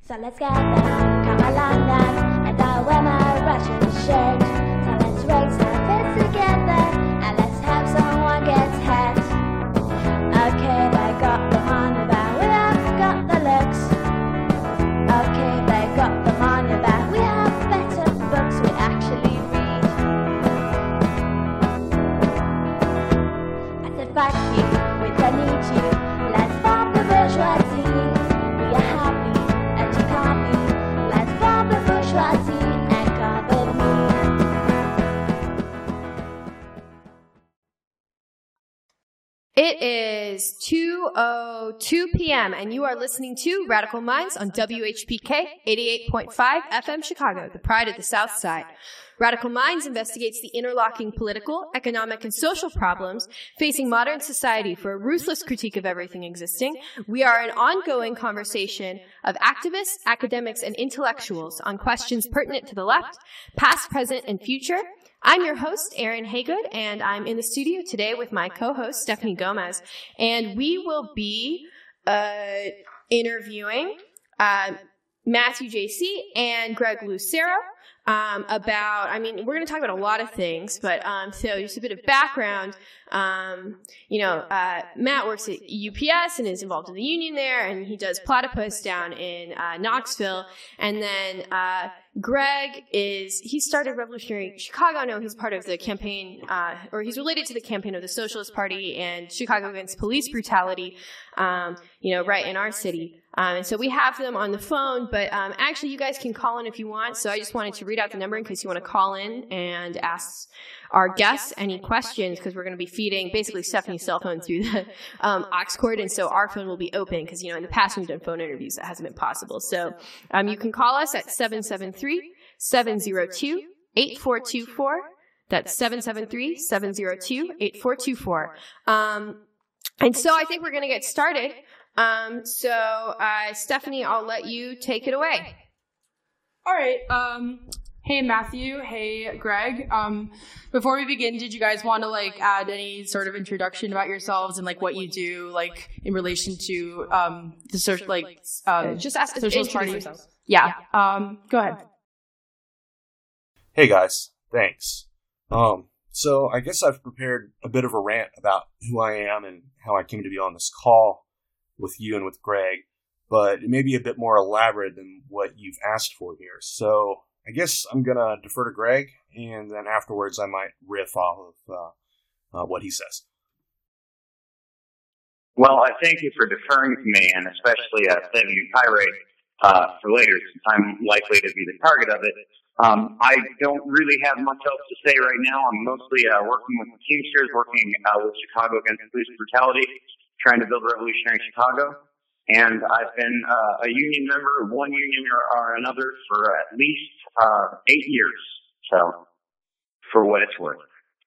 So let's get them, come along then, and I'll wear my Russian shirt. So let's raise our fists together, and let's have someone get hurt. Okay, they got the money, but we have got the looks. Okay, they got the money, but we have better books we actually read. I said fuck you, we don't need you. Let's bomb the bourgeoisie. We are happy and you can't be. Let's bomb the bourgeoisie and come with me. It is 2:02 p.m. and you are listening to Radical Minds on WHPK 88.5 FM Chicago, the pride of the South Side. Radical Minds investigates the interlocking political, economic, and social problems facing modern society for a ruthless critique of everything existing. We are an ongoing conversation of activists, academics, and intellectuals on questions pertinent to the left, past, present, and future. I'm your host, Erin Haygood, and I'm in the studio today with my co-host, Stephanie Gomez, and we will be interviewing Matthew J.C. and Greg Lucero we're going to talk about a lot of things, but so just a bit of background. Matt works at UPS and is involved in the union there, and he does Platypus down in Knoxville. And then Greg he started Revolutionary Chicago. No, he's part of the campaign, or he's related to the campaign of the Socialist Party and Chicago Against Police Brutality, right in our city. And so we have them on the phone, but actually you guys can call in if you want. So I just wanted to read out the number in case you want to call in and ask our guests any questions, because we're going to be feeding basically Stephanie's cell phone through the aux cord, and so our phone will be open because, in the past we've done phone interviews that hasn't been possible. So you can call us at 773-702-8424. That's 773-702-8424. And so I think we're going to get started. Stephanie, I'll let you take it away. All right. Hey, Matthew. Hey, Greg. Before we begin, did you guys want to add any sort of introduction about yourselves and what you do in relation to the social just ask Socialist Party? Yourself. Yeah. Go ahead. Hey guys, thanks. So I guess I've prepared a bit of a rant about who I am and how I came to be on this call with you and with Greg, but it may be a bit more elaborate than what you've asked for here. So I guess I'm going to defer to Greg, and then afterwards I might riff off of what he says. Well, I thank you for deferring to me, and especially saving your tirade for later, since I'm likely to be the target of it. I don't really have much else to say right now. I'm mostly working with the Teamsters, working with Chicago Against Police Brutality, trying to build revolutionary Chicago. And I've been a union member of one union or another for at least 8 years. So, for what it's worth.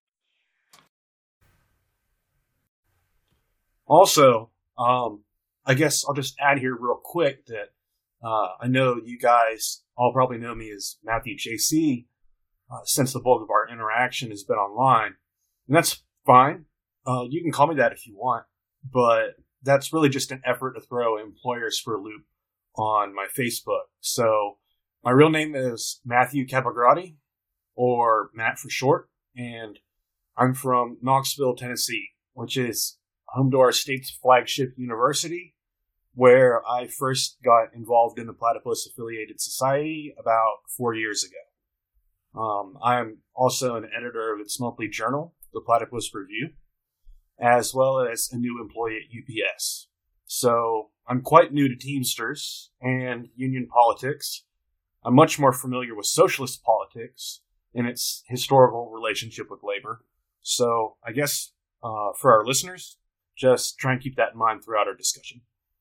Also, I guess I'll just add here real quick that I know you guys all probably know me as Matthew J.C. Since the bulk of our interaction has been online. And that's fine. You can call me that if you want. But that's really just an effort to throw employers for a loop on my Facebook. So my real name is Matthew Capagrotti, or Matt for short, and I'm from Knoxville, Tennessee, which is home to our state's flagship university, where I first got involved in the Platypus Affiliated Society about 4 years ago. I'm also an editor of its monthly journal, the Platypus Review, as well as a new employee at UPS. So I'm quite new to Teamsters and union politics. I'm much more familiar with socialist politics and its historical relationship with labor. So I guess for our listeners, just try and keep that in mind throughout our discussion.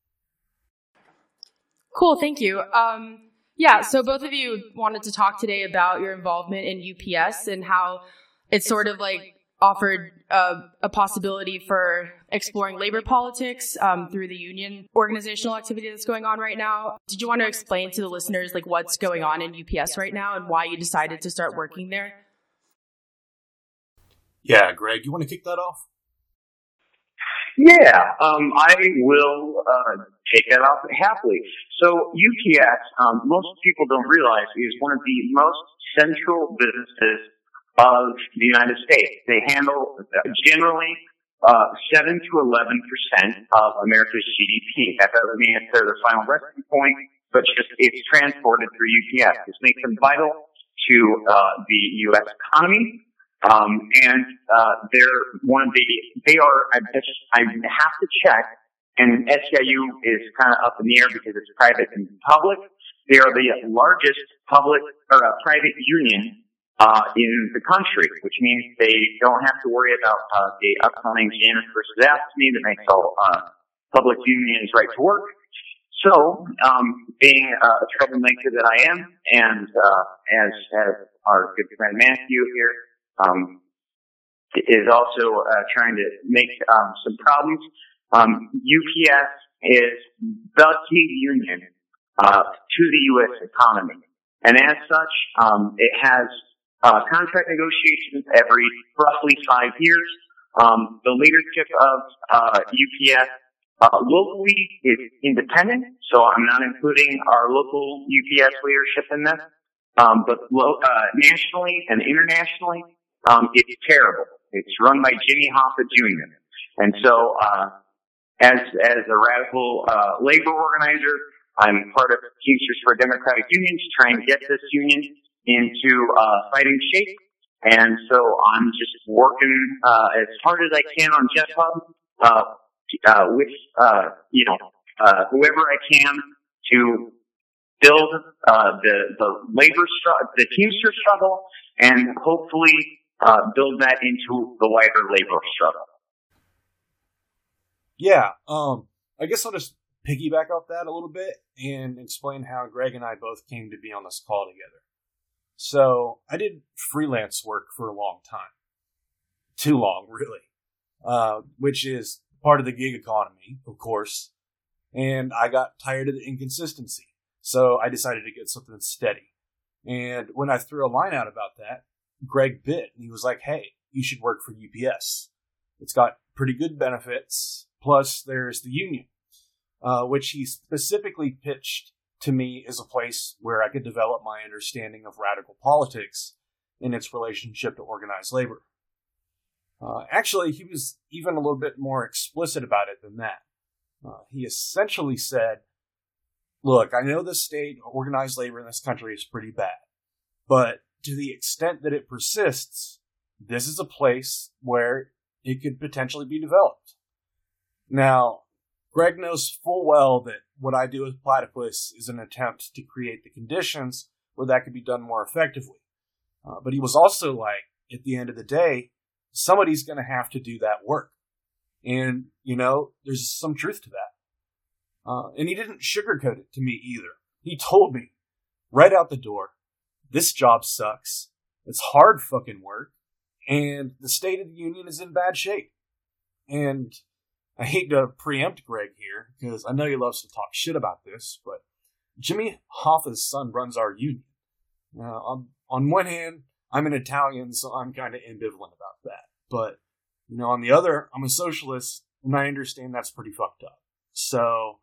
Cool, thank you. So both of you wanted to talk today about your involvement in UPS and how it's sort of offered a possibility for exploring labor politics through the union organizational activity that's going on right now. Did you want to explain to the listeners what's going on in UPS right now and why you decided to start working there? Yeah, Greg, you want to kick that off? Yeah, I will take that off happily. So UPS, most people don't realize, is one of the most central businesses of the United States. They handle generally 7 to 11% of America's GDP. That doesn't mean it's their final resting point, but just it's transported through UPS. This makes them vital to the U.S. economy. And they're one of the, they are, I have to check, and SEIU is kind of up in the air because it's private and public. They are the largest public or private union in the country, which means they don't have to worry about the upcoming Janus versus AFSCME that makes all public unions right to work. So, being a troublemaker that I am, and as our good friend Matthew here is also trying to make some problems, UPS is the key union to the U.S. economy, and as such, it has contract negotiations every roughly 5 years. The leadership of UPS locally is independent, so I'm not including our local UPS leadership in this. But nationally and internationally, it's terrible. It's run by Jimmy Hoffa Jr. And so, as a radical labor organizer, I'm part of Teamsters for a Democratic Union to try and get this union into fighting shape. And so I'm just working as hard as I can on JetHub with whoever I can to build the Teamster struggle, and hopefully build that into the wider labor struggle. Yeah, I guess I'll just piggyback off that a little bit and explain how Greg and I both came to be on this call together. So I did freelance work for a long time. Too long, really. Which is part of the gig economy, of course. And I got tired of the inconsistency. So I decided to get something steady. And when I threw a line out about that, Greg bit. And he was like, hey, you should work for UPS. It's got pretty good benefits. Plus, there's the union, which he specifically pitched to me as a place where I could develop my understanding of radical politics in its relationship to organized labor. Actually, he was even a little bit more explicit about it than that. He essentially said, look, I know the state of organized labor in this country is pretty bad, but to the extent that it persists, this is a place where it could potentially be developed. Now, Greg knows full well that what I do with Platypus is an attempt to create the conditions where that could be done more effectively. But he was also like, at the end of the day, somebody's going to have to do that work. And, there's some truth to that. And he didn't sugarcoat it to me either. He told me right out the door, this job sucks. It's hard fucking work. And the state of the union is in bad shape. And I hate to preempt Greg here, because I know he loves to talk shit about this, but Jimmy Hoffa's son runs our union. On one hand, I'm an Italian, so I'm kind of ambivalent about that. But, on the other, I'm a socialist, and I understand that's pretty fucked up. So,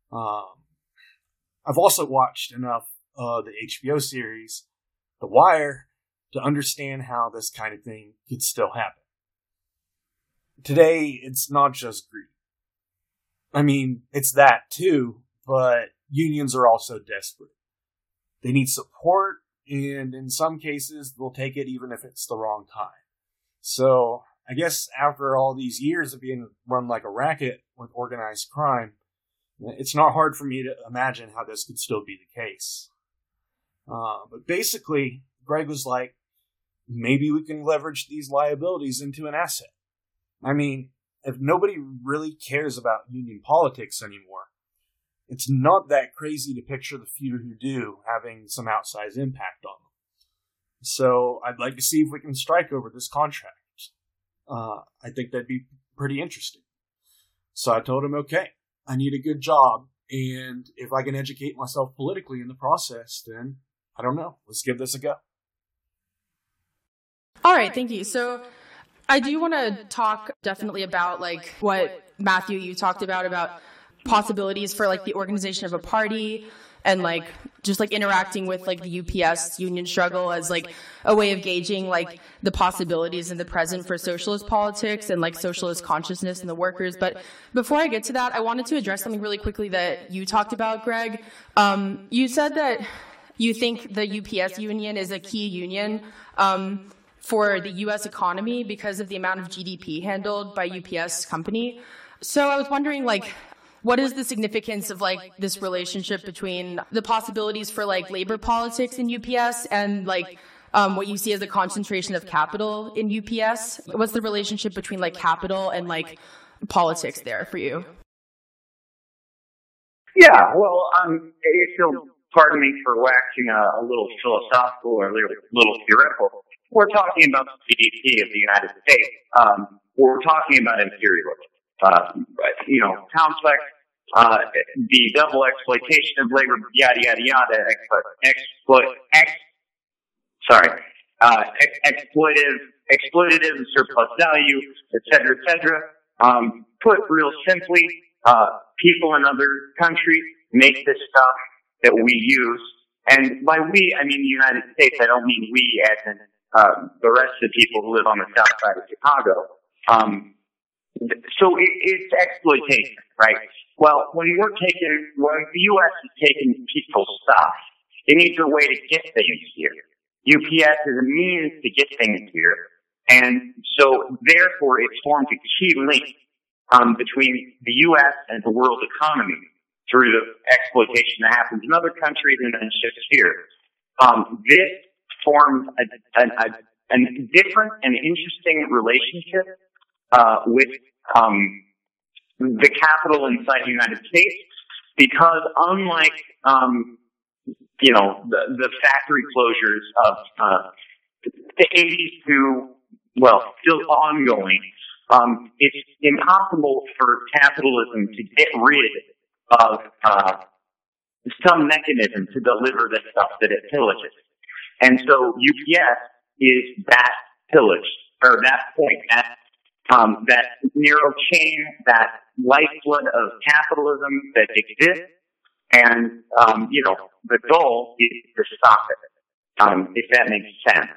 I've also watched enough of the HBO series, The Wire, to understand how this kind of thing could still happen. Today, it's not just greed. I mean, it's that too, but unions are also desperate. They need support, and in some cases, they'll take it even if it's the wrong time. So, I guess after all these years of being run like a racket with organized crime, it's not hard for me to imagine how this could still be the case. But basically, Greg was like, maybe we can leverage these liabilities into an asset. I mean, if nobody really cares about union politics anymore, it's not that crazy to picture the few who do having some outsized impact on them. So I'd like to see if we can strike over this contract. I think that'd be pretty interesting. So I told him, okay, I need a good job, and if I can educate myself politically in the process, then I don't know. Let's give this a go. All right, thank you. So I do want to talk definitely about what Matthew, you talked about possibilities for like the organization of a party and like just like interacting with like the UPS union struggle as like a way of gauging like the possibilities in the present for socialist politics and like socialist consciousness in the workers. But before I get to that, I wanted to address something really quickly that you talked about, Greg. You said that you think the UPS union is a key union for the U.S. economy because of the amount of GDP handled by UPS company. So I was wondering, like, what is the significance of like this relationship between the possibilities for like labor politics in UPS and like what you see as a concentration of capital in UPS? What's the relationship between like capital and like politics there for you? Yeah, well, if you'll pardon me for waxing a little philosophical or a little theoretical, we're talking about the GDP of the United States. We're talking about imperialism. Complex, the double exploitation of labor, yada, yada, yada, exploitative and surplus value, et cetera, put real simply, people in other countries make this stuff that we use. And by we, I mean the United States. I don't mean we as in the rest of the people who live on the south side of Chicago. So it's exploitation, right? Well, when the U.S. is taking people's stuff, it needs a way to get things here. UPS is a means to get things here. And so, therefore, it forms a key link between the U.S. and the world economy through the exploitation that happens in other countries and then shifts here. This forms a different and interesting relationship with the capital inside the United States, because unlike the factory closures of the 80s to still ongoing, it's impossible for capitalism to get rid of some mechanism to deliver the stuff that it pillages. And so UPS is that pillage, or that point, that narrow chain, that lifeblood of capitalism that exists, and the goal is to stop it, if that makes sense.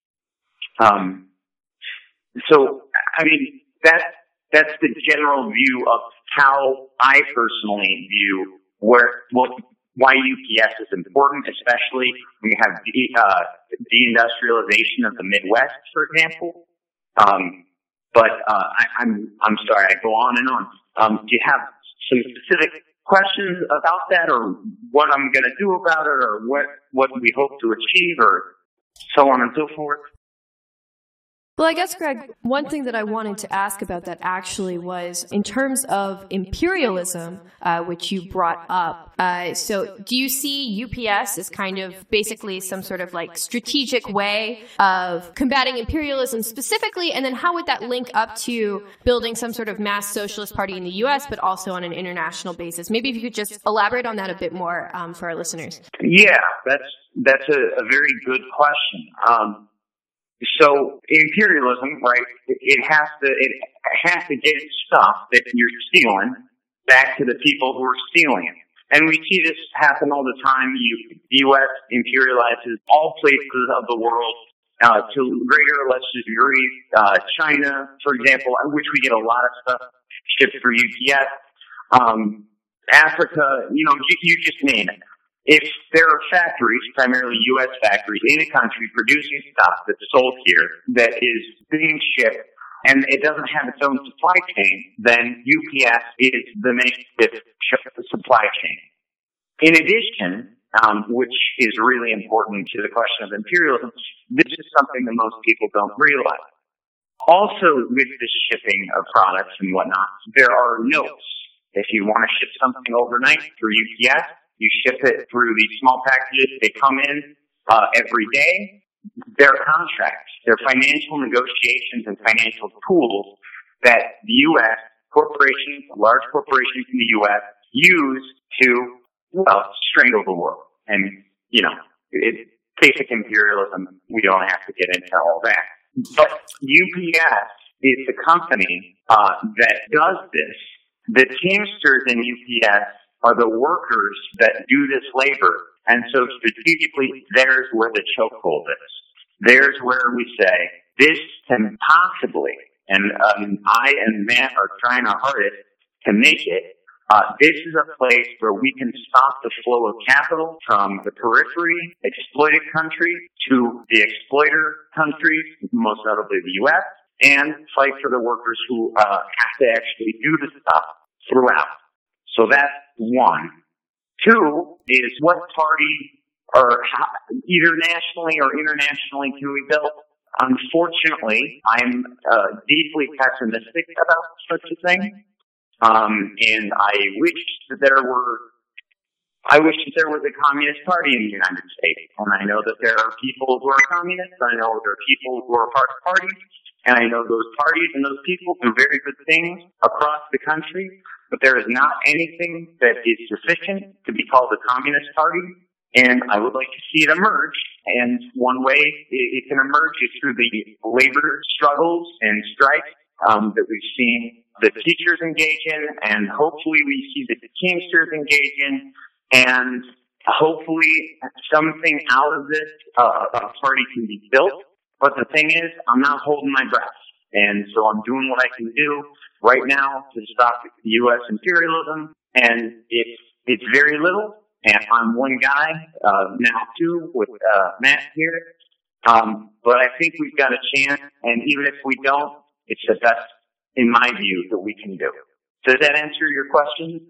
So I mean that's the general view of how I personally view why UPS is important, especially when you have deindustrialization of the Midwest, for example. But I'm sorry, I go on and on. Do you have some specific questions about that, or what I'm going to do about it, or what we hope to achieve, or so on and so forth? Well, I guess, Greg, one thing that I wanted to ask about that actually was in terms of imperialism, which you brought up. So do you see UPS as kind of basically some sort of like strategic way of combating imperialism specifically? And then how would that link up to building some sort of mass socialist party in the U.S., but also on an international basis? Maybe if you could just elaborate on that a bit more for our listeners. Yeah, that's a very good question. So imperialism, right? It has to get its stuff that you're stealing back to the people who are stealing it, and we see this happen all the time. The U.S. imperializes all places of the world to greater or less degree. China, for example, which we get a lot of stuff shipped through UPS. Africa, you just name it. If there are factories, primarily U.S. factories, in a country producing stuff that's sold here that is being shipped and it doesn't have its own supply chain, then UPS is the makeshift supply chain. In addition, which is really important to the question of imperialism, this is something that most people don't realize. Also, with the shipping of products and whatnot, there are notes. If you want to ship something overnight through UPS, you ship it through these small packages. They come in every day. They're contracts. They're financial negotiations and financial tools that the U.S. corporations, large corporations in the U.S., use to, strangle the world. And, it's basic imperialism. We don't have to get into all that. But UPS is the company that does this The Teamsters in UPS are the workers that do this labor. And so strategically, there's where the chokehold is. There's where we say, this can possibly, and I and Matt are trying our hardest to make it, this is a place where we can stop the flow of capital from the periphery, exploited country, to the exploiter countries, most notably the U.S., and fight for the workers who have to actually do the stuff throughout. So that's one. Two is what party, or how, either nationally or internationally, can we build? Unfortunately, I'm deeply pessimistic about such a thing. And I wish that there was a communist party in the United States. And I know that there are people who are communists. I know there are people who are part of parties. And I know those parties and those people do very good things across the country. But there is not anything that is sufficient to be called a communist party. And I would like to see it emerge. And one way it can emerge is through the labor struggles and strikes that we've seen the teachers engage in, and hopefully we see the Teamsters engage in, and hopefully something out of this a party can be built. But the thing is, I'm not holding my breath, and so I'm doing what I can do right now to stop U.S. imperialism, and it's very little. And I'm one guy now too with Matt here, but I think we've got a chance, and even if we don't, it's the best, in my view, that we can do. Does that answer your question?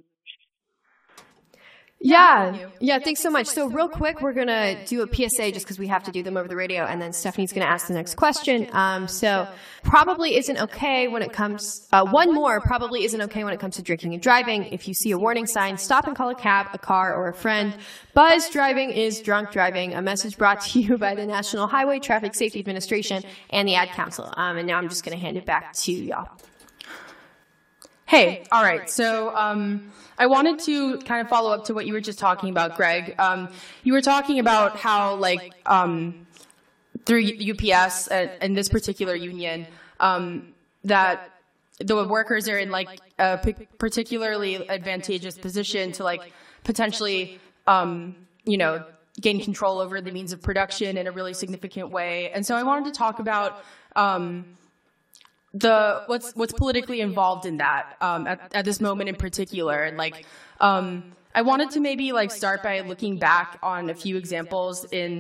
Yeah, thanks so much. So real quick, we're going to do a PSA just because we have to do them over the radio, and then Stephanie's going to ask the next question. So probably isn't okay when it comes, one more probably isn't okay when it comes to drinking and driving. If you see a warning sign, stop and call a cab, a car, or a friend. Buzz driving is drunk driving. A message brought to you by the National Highway Traffic Safety Administration and the Ad Council. And now I'm just going to hand it back to y'all. Hey, all right. So I wanted to kind of follow up to what you were just talking about, Greg. You were talking about how, like, through UPS and this particular union, that the workers are in, like, a particularly advantageous position to, like, potentially, gain control over the means of production in a really significant way. And so I wanted to talk about what's politically involved in that at this moment in particular, and like I wanted to maybe like start by looking back on a few examples in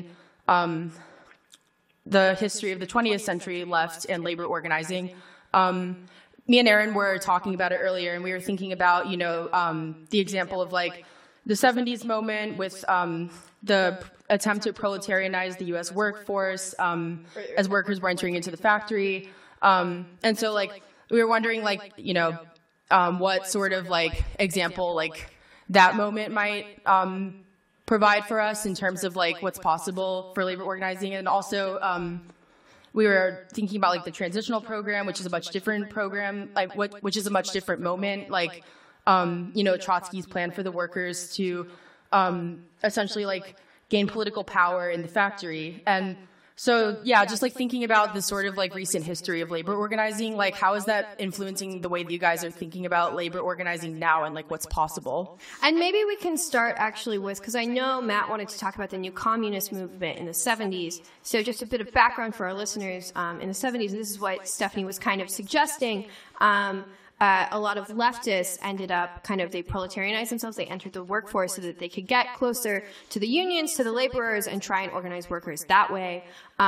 the history of the 20th century left and labor organizing. Me and Aaron were talking about it earlier, and we were thinking about the example of like the 70s moment with the attempt to proletarianize the U.S. workforce as workers were entering into the factory. And so, like, we were wondering, like, what sort of, like, example, like, that moment might provide for us in terms of, like, what's possible for labor organizing. And also, we were thinking about, like, the transitional program, which is a much different program, like, which is a much different moment, like, Trotsky's plan for the workers to essentially, like, gain political power in the factory. And so, yeah, just like thinking about the sort of like recent history of labor organizing, like how is that influencing the way that you guys are thinking about labor organizing now and like what's possible? And maybe we can start actually with, because I know Matt wanted to talk about the new communist movement in the 70s. So just a bit of background for our listeners. In the 70s, this is what Stephanie was kind of suggesting. A lot of leftists ended up they proletarianized themselves. They entered the workforce so that they could get closer to the unions, to the laborers, and try and organize workers that way.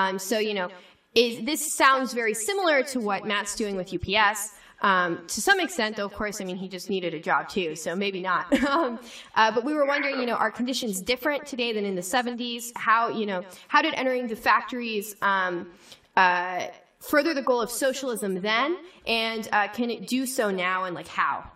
This sounds very similar to what Matt's doing with UPS. To some extent, though, of course, I mean, he just needed a job too, so maybe not. But we were wondering, are conditions different today than in the 70s? How did entering the factories, further the goal of socialism then, and can it do so now, and like how?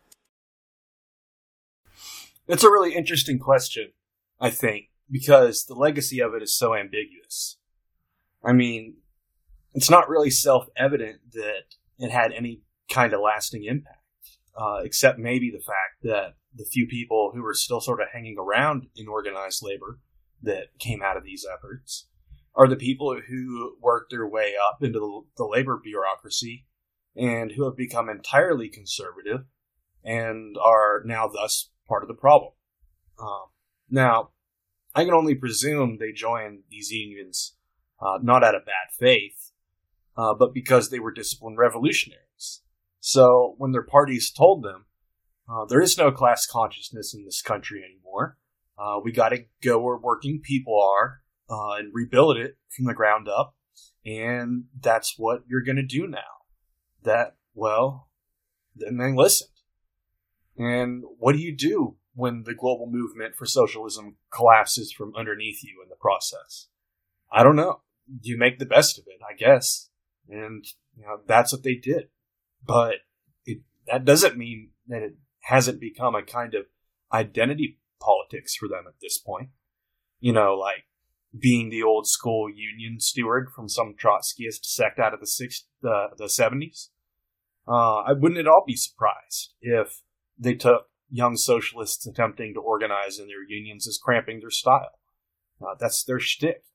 That's a really interesting question, I think, because the legacy of it is so ambiguous. I mean, it's not really self-evident that it had any kind of lasting impact, except maybe the fact that the few people who were still sort of hanging around in organized labor that came out of these efforts are the people who worked their way up into the labor bureaucracy and who have become entirely conservative and are now thus part of the problem. Now, I can only presume they joined these unions not out of bad faith, but because they were disciplined revolutionaries. So when their parties told them, there is no class consciousness in this country anymore, we got to go where working people are and rebuild it from the ground up, and that's what you're going to do now. Then they listened. And what do you do when the global movement for socialism collapses from underneath you in the process? I don't know. You make the best of it, I guess. And that's what they did. But that doesn't mean that it hasn't become a kind of identity politics for them at this point. Like being the old school union steward from some Trotskyist sect out of the 70s. I wouldn't at all be surprised if they took young socialists attempting to organize in their unions as cramping their style. That's their shtick,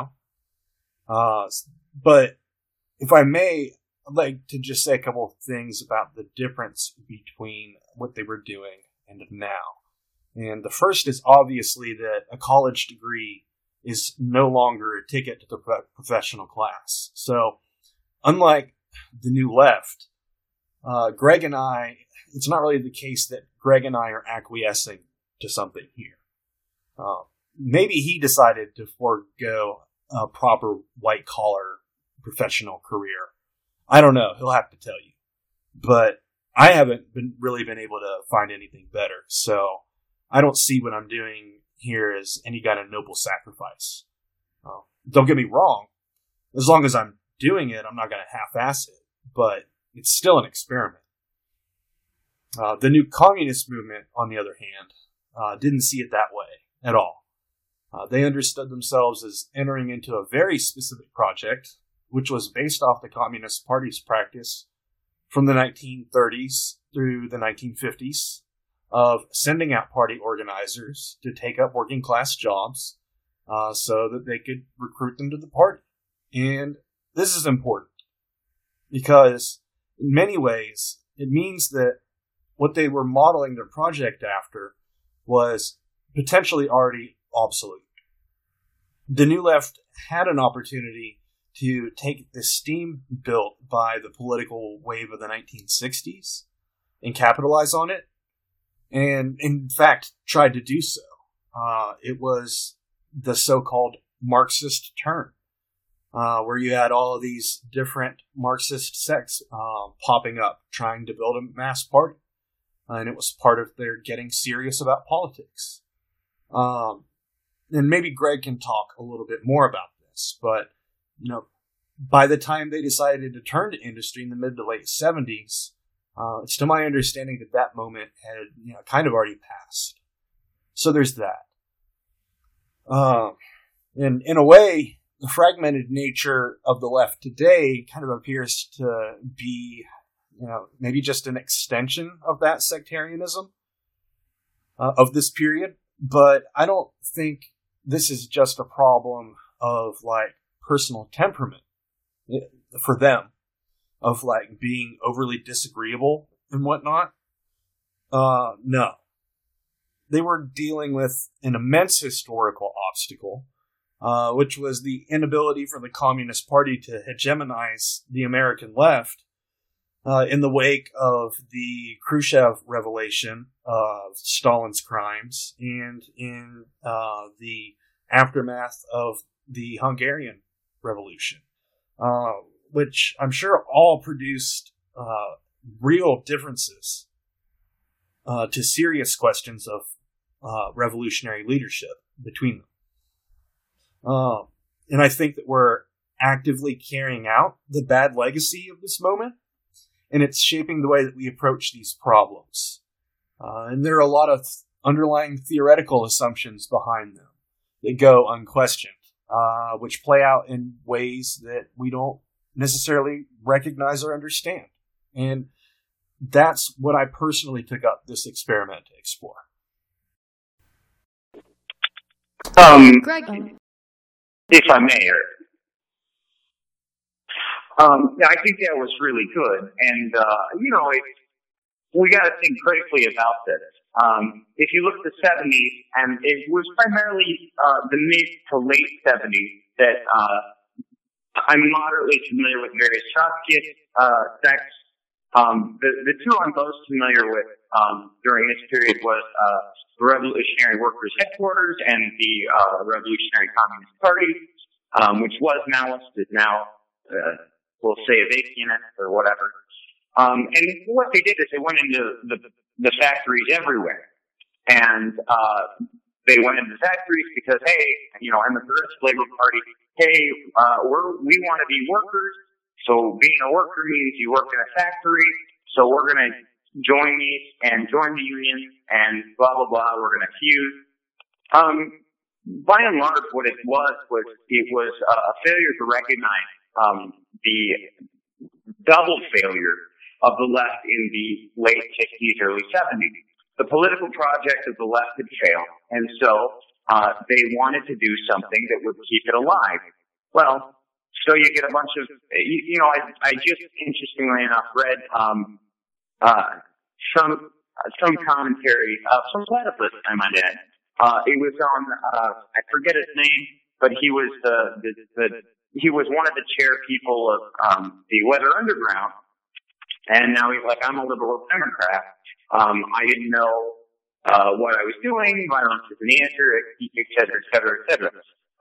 But if I may, I'd like to just say a couple of things about the difference between what they were doing and now. And the first is obviously that a college degree is no longer a ticket to the professional class. So, unlike the New Left, Greg and I, it's not really the case that Greg and I are acquiescing to something here. Maybe he decided to forego a proper white-collar professional career. I don't know. He'll have to tell you. But I haven't really been able to find anything better. So I don't see what I'm doing here as any kind of noble sacrifice. Don't get me wrong. As long as I'm doing it, I'm not going to half-ass it. But it's still an experiment. The new communist movement, on the other hand, didn't see it that way at all. They understood themselves as entering into a very specific project, which was based off the Communist Party's practice from the 1930s through the 1950s of sending out party organizers to take up working class jobs so that they could recruit them to the party. And this is important because in many ways it means that what they were modeling their project after was potentially already obsolete. The New Left had an opportunity to take the steam built by the political wave of the 1960s and capitalize on it, and in fact tried to do so. It was the so-called Marxist turn, where you had all of these different Marxist sects popping up, trying to build a mass party. And it was part of their getting serious about politics. And maybe Greg can talk a little bit more about this, but, by the time they decided to turn to industry in the mid to late 70s, it's to my understanding that moment had, kind of already passed. So there's that. And in a way, the fragmented nature of the left today kind of appears to be, maybe just an extension of that sectarianism of this period. But I don't think this is just a problem of personal temperament for them, of being overly disagreeable and whatnot. No. They were dealing with an immense historical obstacle, which was the inability for the Communist Party to hegemonize the American left in the wake of the Khrushchev revelation of Stalin's crimes and in the aftermath of the Hungarian Revolution, which I'm sure all produced real differences to serious questions of revolutionary leadership between them. And I think that we're actively carrying out the bad legacy of this moment, and it's shaping the way that we approach these problems. And there are a lot of underlying theoretical assumptions behind them that go unquestioned, which play out in ways that we don't necessarily recognize or understand. And that's what I personally took up this experiment to explore. Greg. If I may, Eric. I think that was really good. And, we got to think critically about this. If you look at the 70s, and it was primarily the mid to late 70s that I'm moderately familiar with various Trotskyist sects. The two I'm most familiar with during this period was the Revolutionary Workers' Headquarters and the Revolutionary Communist Party, which was Maoist, is now, we'll say, Avakianist or whatever. And what they did is they went into the factories everywhere. And they went into factories because, hey, I'm the Progressive Labor Party. Hey, we want to be workers. So being a worker means you work in a factory. So we're going to join these and join the union and blah, blah, blah. We're going to fuse. By and large, what it was a failure to recognize the double failure of the left in the late 60s, early 70s. The political project of the left had failed, and so they wanted to do something that would keep it alive. Well, so you get a bunch of, I just interestingly enough read some commentary of some platypus, I might add. It was on, I forget his name, but he was he was one of the chair people of the Weather Underground, and now he's like, I'm a liberal Democrat. I didn't know what I was doing. Violence is an answer, et cetera, et cetera, et cetera.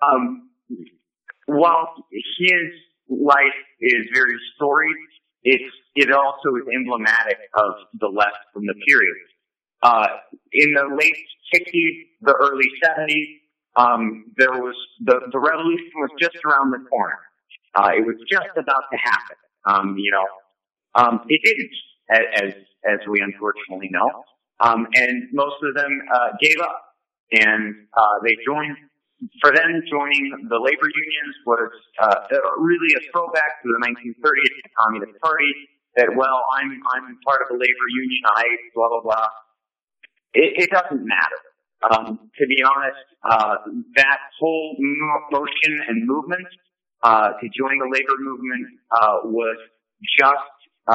While his life is very storied, it also is emblematic of the left from the period. In the late 60s, the early 70s, there was the revolution was just around the corner. It was just about to happen. It didn't, as we unfortunately know. And most of them gave up, and they joined. For them, joining the labor unions was really a throwback to the 1930s, the Communist Party. That, well, I'm part of a labor union. Blah blah blah. It doesn't matter. To be honest, that whole motion and movement to join the labor movement was just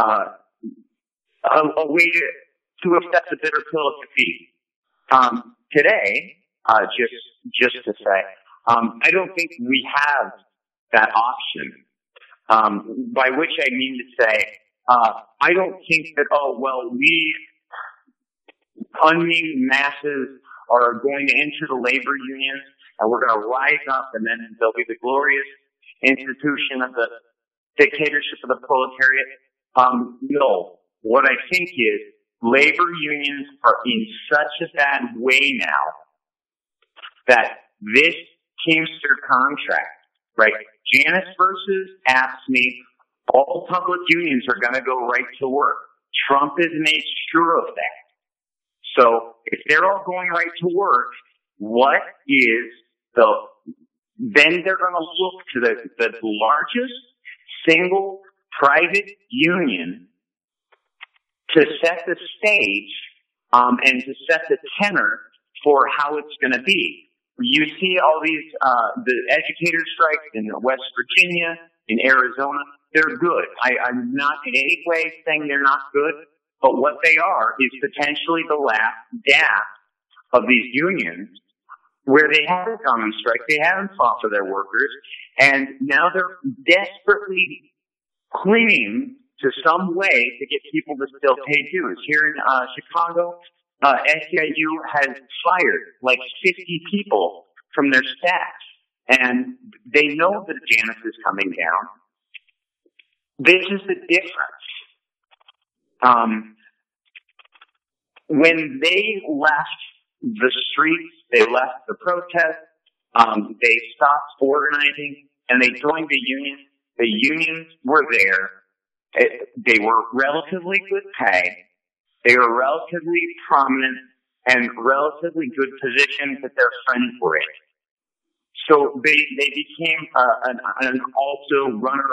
a way to accept the bitter pill of defeat. Today, just to say, I don't think we have that option. By which I mean to say, I don't think that, we unnamed masses are going to enter the labor unions and we're going to rise up and then there'll be the glorious institution of the dictatorship of the proletariat. No. What I think is labor unions are in such a bad way now that this Teamster contract, right? Janus versus AFSCME, all public unions are going to go right to work. Trump has made sure of that. So if they're all going right to work, what is then they're going to look to the largest single private union to set the stage and to set the tenor for how it's going to be. You see all these the educator strikes in West Virginia, in Arizona. They're good. I'm not in any way saying they're not good, but what they are is potentially the last gasp of these unions where they haven't gone on strike, they haven't fought for their workers, and now they're desperately clinging to some way to get people to still pay dues. Here in Chicago, SEIU has fired like 50 people from their staff, and they know that Janus is coming down. This is the difference. When they left the streets, they left the protests, they stopped organizing, and they joined the union. The unions were there. They were relatively good pay. They were relatively prominent and relatively good positions that their friends were in. So they became an also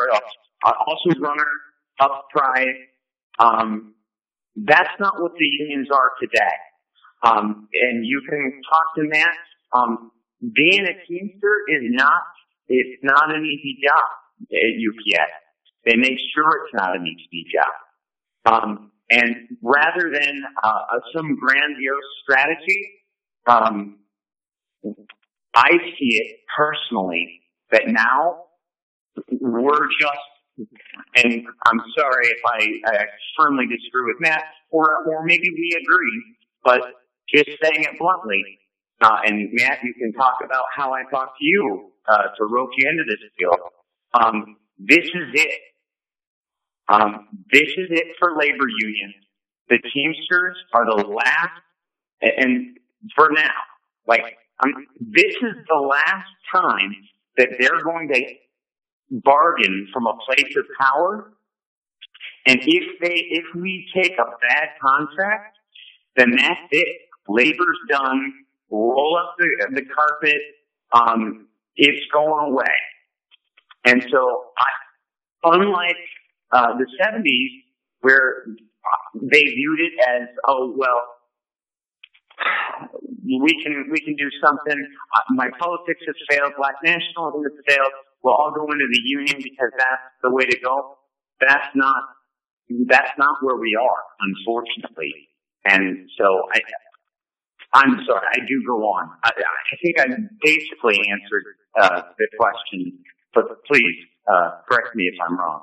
runner-up pride. That's not what the unions are today. And you can talk to Matt. Being a Teamster it's not an easy job at UPS. They make sure it's not an easy job. And rather than some grandiose strategy, I see it personally that now we're just, and I'm sorry if I firmly disagree with Matt, or maybe we agree, but just saying it bluntly, and Matt, you can talk about how I talked to you to rope you into this deal. This is it. This is it for labor unions. The Teamsters are the last, and for now, this is the last time that they're going to bargain from a place of power. And if we take a bad contract, then that's it. Labor's done. Roll up the carpet. It's going away. And so, unlike the 70s, where they viewed it as, oh well, we can do something. My politics has failed. Black nationalism has failed. We'll all go into the union because that's the way to go. That's not where we are, unfortunately. And so I'm sorry, I do go on. I think I basically answered the question, but please correct me if I'm wrong.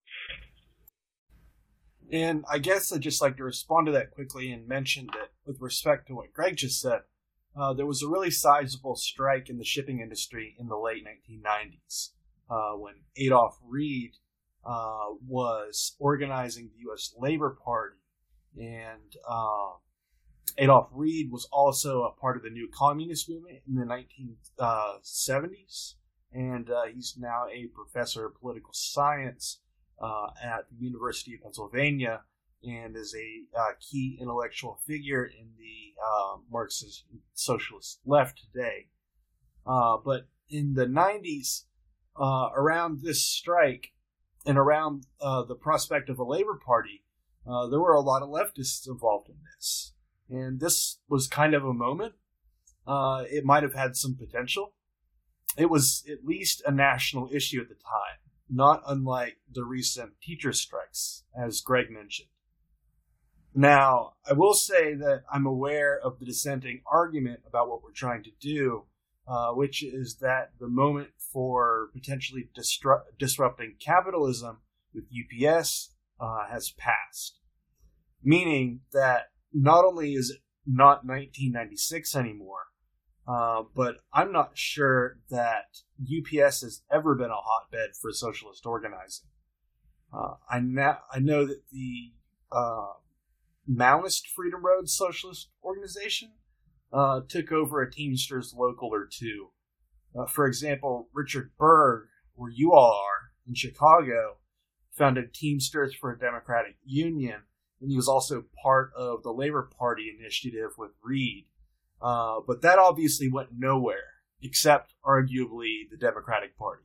And I guess I'd just like to respond to that quickly and mention that with respect to what Greg just said, there was a really sizable strike in the shipping industry in the late 1990s when Adolph Reed was organizing the U.S. Labor Party. And Adolph Reed was also a part of the New Communist movement in the 1970s. And he's now a professor of political science at the University of Pennsylvania and is a key intellectual figure in the Marxist socialist left today. But in the 90s, around this strike and around the prospect of a Labor Party, there were a lot of leftists involved in this. And this was kind of a moment. It might have had some potential. It was at least a national issue at the time, not unlike the recent teacher strikes, as Greg mentioned. Now, I will say that I'm aware of the dissenting argument about what we're trying to do, which is that the moment for potentially disrupting capitalism with UPS has passed. Meaning that not only is it not 1996 anymore, but I'm not sure that UPS has ever been a hotbed for socialist organizing. I know that the Maoist Freedom Road Socialist Organization took over a Teamsters local or two. For example, Richard Berg, where you all are, in Chicago, founded Teamsters for a Democratic Union, and he was also part of the Labor Party initiative with Reed. But that obviously went nowhere, except arguably the Democratic Party.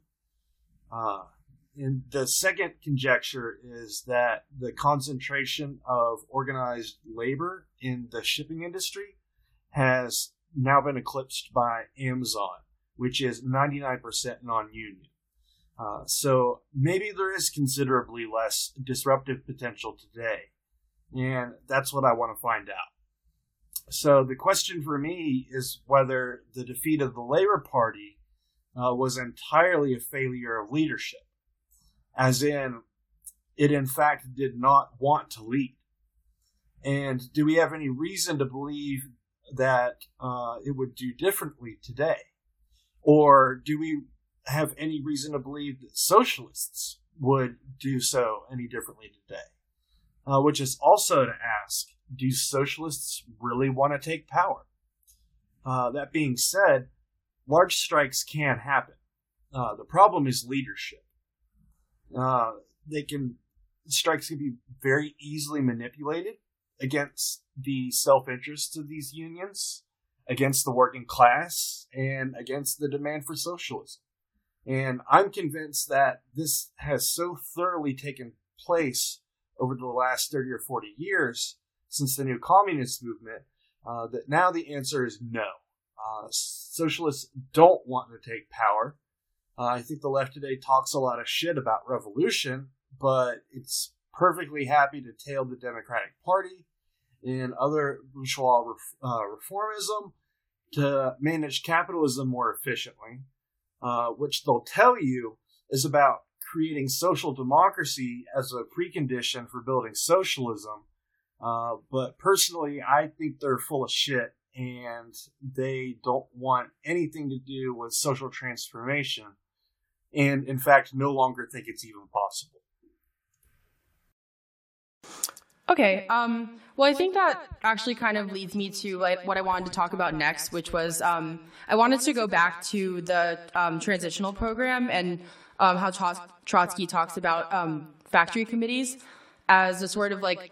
And the second conjecture is that the concentration of organized labor in the shipping industry has now been eclipsed by Amazon, which is 99% non-union. So maybe there is considerably less disruptive potential today. And that's what I want to find out. So the question for me is whether the defeat of the Labor Party was entirely a failure of leadership. As in, it in fact did not want to lead. And do we have any reason to believe that it would do differently today? Or do we have any reason to believe that socialists would do so any differently today? Which is also to ask, do socialists really want to take power? That being said, large strikes can happen. The problem is leadership. Strikes can be very easily manipulated against the self-interests of these unions, against the working class, and against the demand for socialism. And I'm convinced that this has so thoroughly taken place over the last 30 or 40 years since the New Communist movement that now the answer is no. Socialists don't want to take power. I think the left today talks a lot of shit about revolution, but it's perfectly happy to tail the Democratic Party and other bourgeois reformism to manage capitalism more efficiently, which they'll tell you is about creating social democracy as a precondition for building socialism. But personally, I think they're full of shit, and they don't want anything to do with social transformation, and in fact, no longer think it's even possible. Okay. Well, I think that actually kind of leads me to like what I wanted to talk about next, which was I wanted to go back to the transitional program and how Trotsky talks about factory committees as a sort of like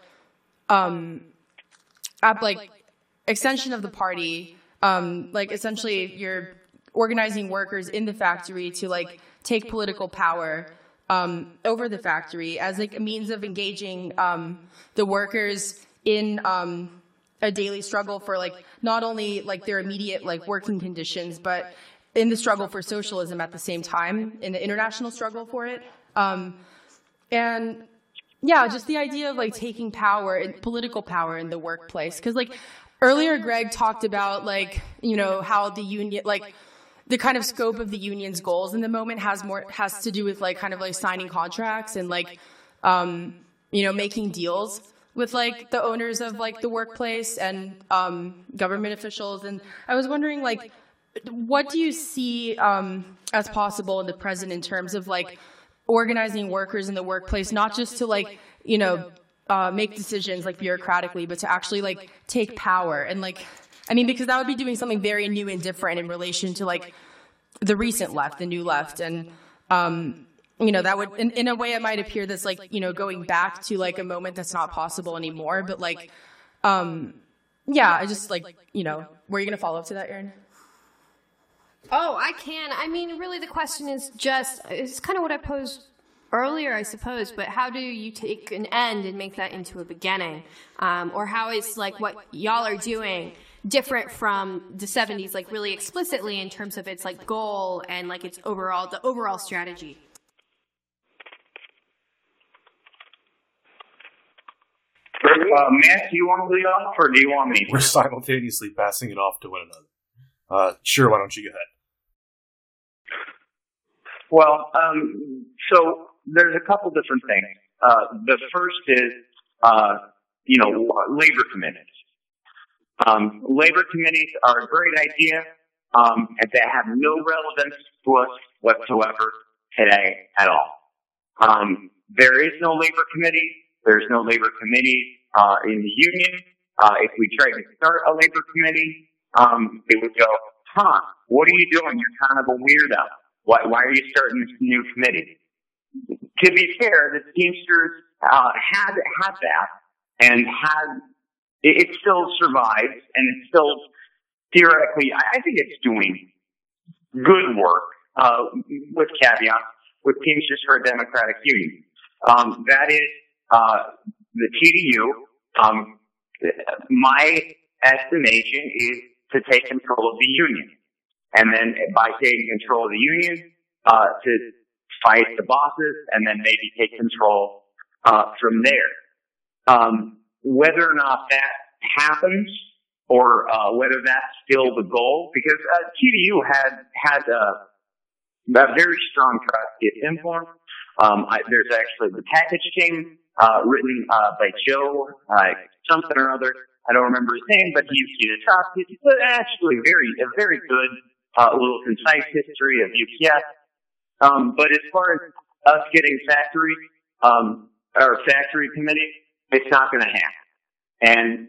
extension of the party. Like essentially, you're organizing workers in the factory to like take political power over the factory as like a means of engaging the workers in a daily struggle for like not only like their immediate like working conditions, but in the struggle for socialism at the same time, in the international struggle for it. And yeah, just the idea of like taking power and political power in the workplace. Because like earlier, Greg talked about like, you know, how the union, like the kind of scope of the union's goals in the moment has to do with like kind of like signing contracts and like, you know, making deals with like the owners of like the workplace and government officials. And I was wondering like, what do you see as possible in the present in terms of like organizing workers in the workplace, not just to like, you know, make decisions like bureaucratically, but to actually like take power and like, I mean, because that would be doing something very new and different in relation to like the recent left, the new left. And, you know, that would, in a way it might appear that's like, you know, going back to like a moment that's not possible anymore. But like, yeah, I just like, you know, were you going to follow up to that, Erin? Oh, I can. I mean, really the question is just, it's kind of what I posed earlier, I suppose, but how do you take an end and make that into a beginning? Or how is like what y'all are doing different from the 70s, like really explicitly in terms of its like goal and like its the overall strategy? Matt, do you want to lead off, or do you want me? We're simultaneously passing it off to one another. Sure, why don't you go ahead? Well, so there's a couple different things. The first is, you know, labor committees. Labor committees are a great idea, and they have no relevance to us whatsoever today at all. There is no labor committee. There's no labor committee in the union. If we tried to start a labor committee, they would go, what are you doing? You're kind of a weirdo. Why are you starting this new committee? To be fair, the Teamsters had that, and it still survives, and it's still theoretically, I think it's doing good work, with caveats, with Teamsters for a Democratic Union. That is the TDU. My estimation is to take control of the union. And then by taking control of the union, to fight the bosses and then maybe take control from there. Whether or not that happens or whether that's still the goal, because TDU had a very strong Trotskyist influence. There's actually the package came written by Joe something or other. I don't remember his name, but he's a Trotskyist. But actually, a very good little concise history of UPS. But as far as us getting factory committee, it's not going to happen, and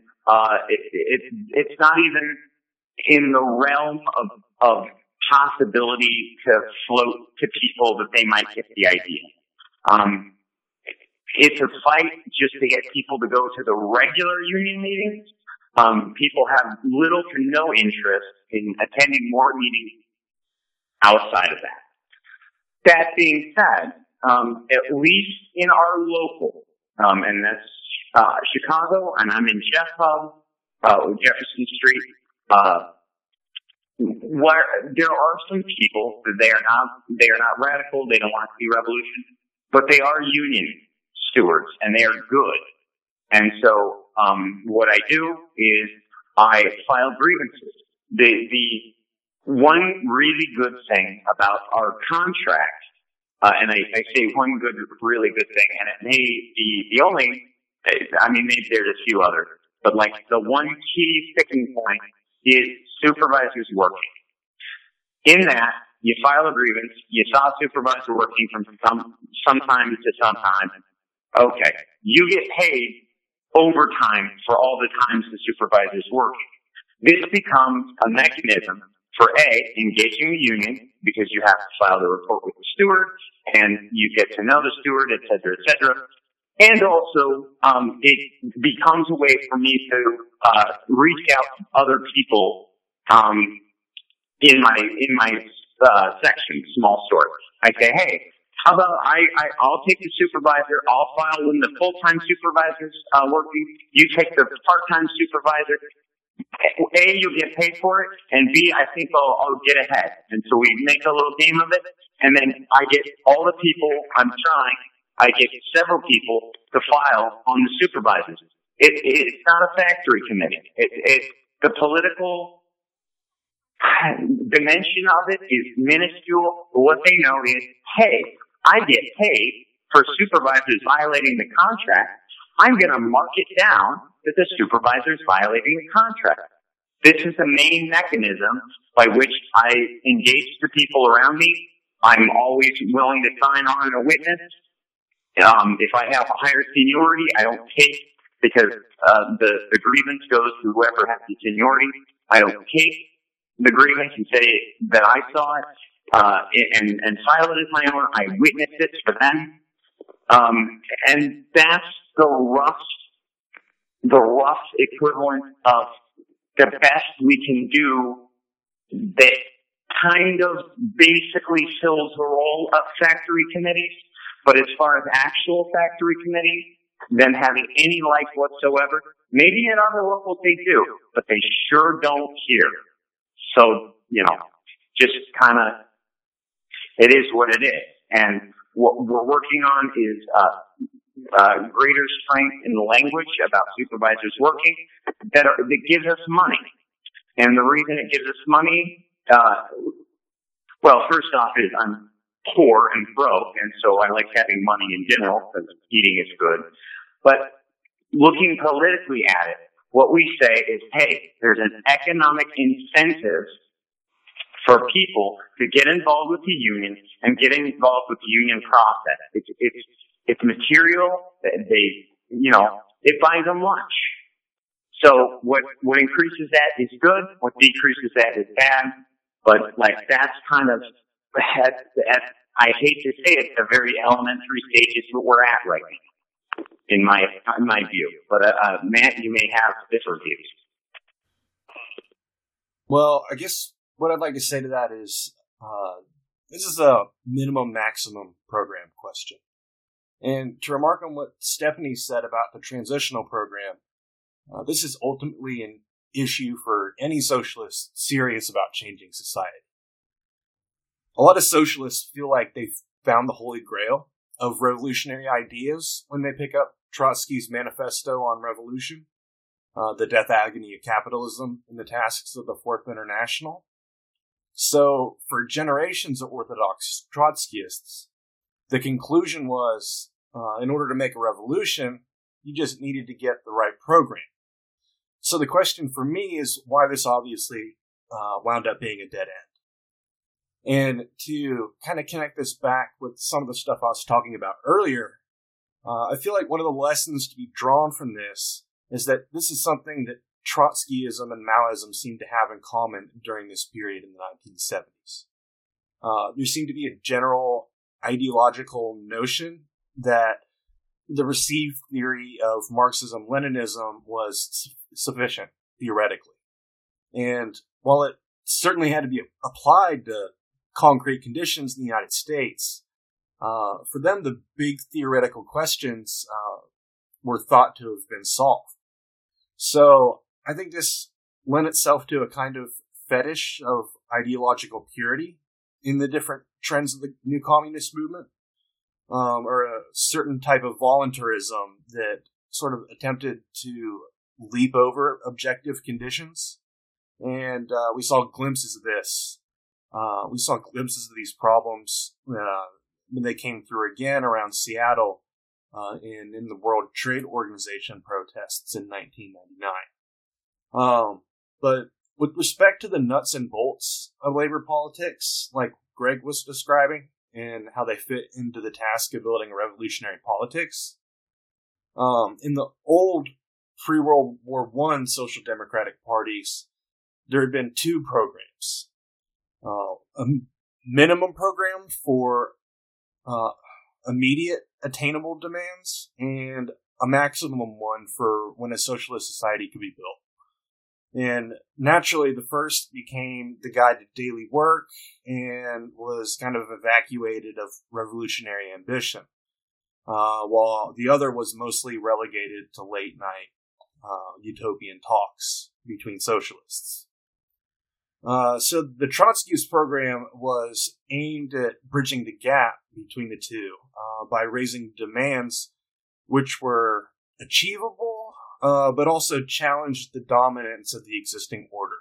it's not even in the realm of possibility to float to people that they might get the idea. It's a fight just to get people to go to the regular union meetings. People have little to no interest in attending more meetings outside of that. That being said, at least in our local, and that's Chicago, and I'm in Jeff Hub, Jefferson Street, where there are some people that they are not radical, they don't want to see revolution, but they are union stewards, and they are good. And so what I do is I file grievances. The one really good thing about our contract, and I say one good, really good thing, and it may be the only, I mean, maybe there's a few others, but like the one key sticking point is supervisors working. In that, you file a grievance, you saw a supervisor working from sometime to sometime. Okay, you get paid overtime for all the times the supervisor's working. This becomes a mechanism for engaging the union, because you have to file the report with the steward, and you get to know the steward, et cetera, et cetera. And also, it becomes a way for me to reach out to other people in my section, small store. I say, hey, how about I'll take the supervisor, I'll file when the full-time supervisor's working, you take the part-time supervisor. A, you'll get paid for it, and B, I think I'll get ahead. And so we make a little game of it, and then I get all the people I'm trying, I get several people to file on the supervisors. It's not a factory committee. The political dimension of it is minuscule. What they know is, hey, I get paid for supervisors violating the contract. I'm going to mark it down that the supervisor is violating the contract. This is the main mechanism by which I engage the people around me. I'm always willing to sign on a witness. If I have a higher seniority, I don't take, because the grievance goes to whoever has the seniority. I don't take the grievance and say that I saw it and file it as my own. I witness it for them. And that's the rough equivalent of the best we can do that kind of basically fills the role of factory committees. But as far as actual factory committees, them having any life whatsoever, maybe in other locals they do, but they sure don't here. So, just kind of, it is what it is. And what we're working on is greater strength in the language about supervisors working that gives us money. And the reason it gives us money, well, first off is I'm poor and broke, and so I like having money in general because eating is good. But looking politically at it, what we say is, hey, there's an economic incentive for people to get involved with the union and get involved with the union process. It's material. It buys them lunch. So what increases that is good. What decreases that is bad. But that's kind of, I hate to say it, the very elementary stages that we're at right now, in my view. But Matt, you may have different views. Well, I guess what I'd like to say to that is, this is a minimum maximum program question. And to remark on what Stephanie said about the transitional program, this is ultimately an issue for any socialist serious about changing society. A lot of socialists feel like they've found the holy grail of revolutionary ideas when they pick up Trotsky's manifesto on revolution, the death agony of capitalism, and the tasks of the Fourth International. So, for generations of Orthodox Trotskyists, the conclusion was, in order to make a revolution, you just needed to get the right program. So the question for me is why this obviously wound up being a dead end. And to kind of connect this back with some of the stuff I was talking about earlier, I feel like one of the lessons to be drawn from this is that this is something that Trotskyism and Maoism seem to have in common during this period in the 1970s. There seemed to be a general ideological notion that the received theory of Marxism-Leninism was sufficient, theoretically. And while it certainly had to be applied to concrete conditions in the United States, for them the big theoretical questions were thought to have been solved. So I think this lent itself to a kind of fetish of ideological purity in the different trends of the new communist movement. or a certain type of voluntarism that sort of attempted to leap over objective conditions. And we saw glimpses of this. We saw glimpses of these problems when they came through again around Seattle in the World Trade Organization protests in 1999. But with respect to the nuts and bolts of labor politics, like Greg was describing, and how they fit into the task of building revolutionary politics, in the old pre-World War I social democratic parties, there had been two programs. A minimum program for immediate attainable demands, and a maximum one for when a socialist society could be built. And naturally, the first became the guide to daily work and was kind of evacuated of revolutionary ambition, while the other was mostly relegated to late night utopian talks between socialists. So the Trotskyist program was aimed at bridging the gap between the two by raising demands which were achievable, but also challenged the dominance of the existing order.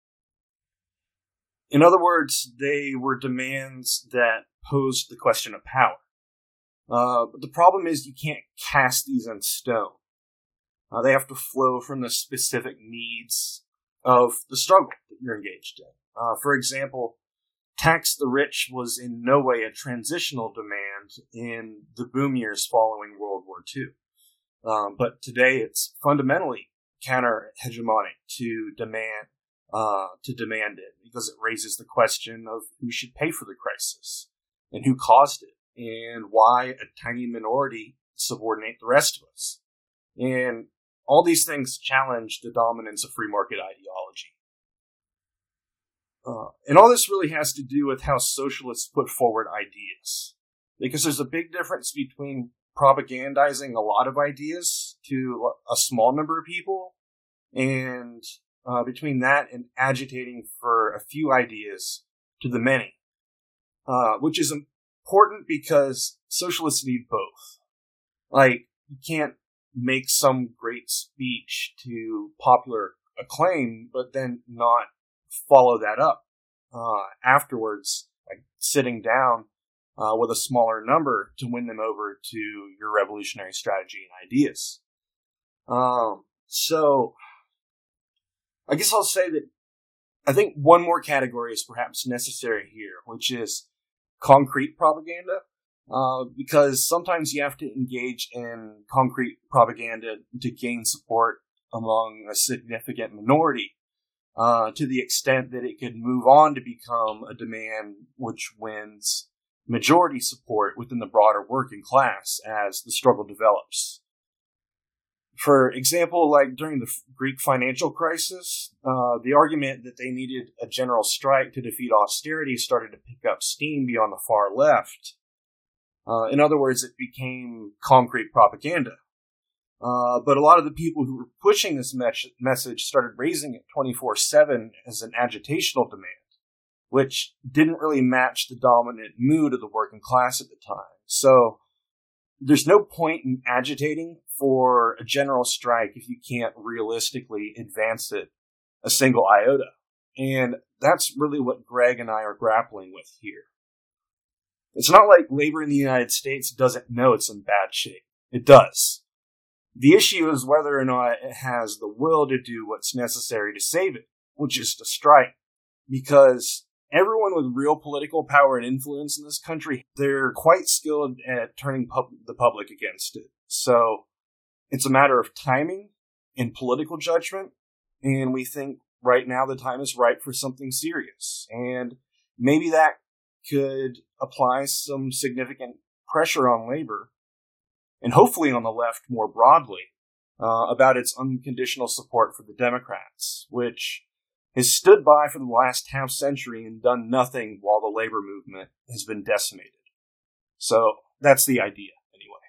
In other words, they were demands that posed the question of power. But the problem is you can't cast these in stone. They have to flow from the specific needs of the struggle that you're engaged in. For example, tax the rich was in no way a transitional demand in the boom years following World War II. But today it's fundamentally counter-hegemonic to demand it, because it raises the question of who should pay for the crisis and who caused it and why a tiny minority subordinate the rest of us. And all these things challenge the dominance of free market ideology. And all this really has to do with how socialists put forward ideas. Because there's a big difference between propagandizing a lot of ideas to a small number of people, and between that and agitating for a few ideas to the many. Which is important because socialists need both. Like, you can't make some great speech to popular acclaim, but then not follow that up afterwards, like sitting down with a smaller number to win them over to your revolutionary strategy and ideas. So I guess I'll say that I think one more category is perhaps necessary here, which is concrete propaganda. Because sometimes you have to engage in concrete propaganda to gain support among a significant minority, to the extent that it could move on to become a demand which wins majority support within the broader working class as the struggle develops. For example, like during the Greek financial crisis, the argument that they needed a general strike to defeat austerity started to pick up steam beyond the far left. In other words, it became concrete propaganda. But a lot of the people who were pushing this message started raising it 24/7 as an agitational demand, which didn't really match the dominant mood of the working class at the time. So there's no point in agitating for a general strike if you can't realistically advance it a single iota. And that's really what Greg and I are grappling with here. It's not like labor in the United States doesn't know it's in bad shape. It does. The issue is whether or not it has the will to do what's necessary to save it, which is to strike. Because everyone with real political power and influence in this country, they're quite skilled at turning the public against it. So it's a matter of timing and political judgment, and we think right now the time is right for something serious. And maybe that could apply some significant pressure on labor, and hopefully on the left more broadly, about its unconditional support for the Democrats, which has stood by for the last half century and done nothing while the labor movement has been decimated. So that's the idea, anyway.